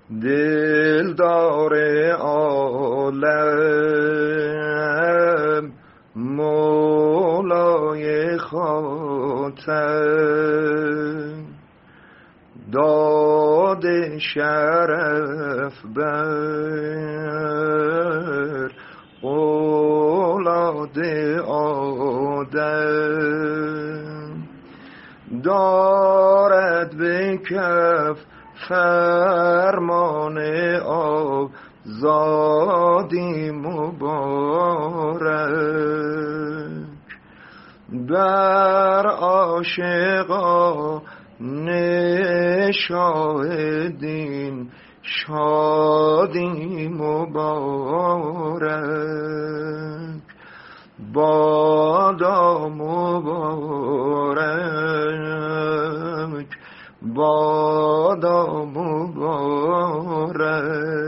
دلدار عالم مولای خاتم، داد شرف بر اولاد آدم، دارد به کف فرمان آزادی مبارک، بر عاشقان شاهدین شادی مبارک، بادا مبارک، بادا مبارک.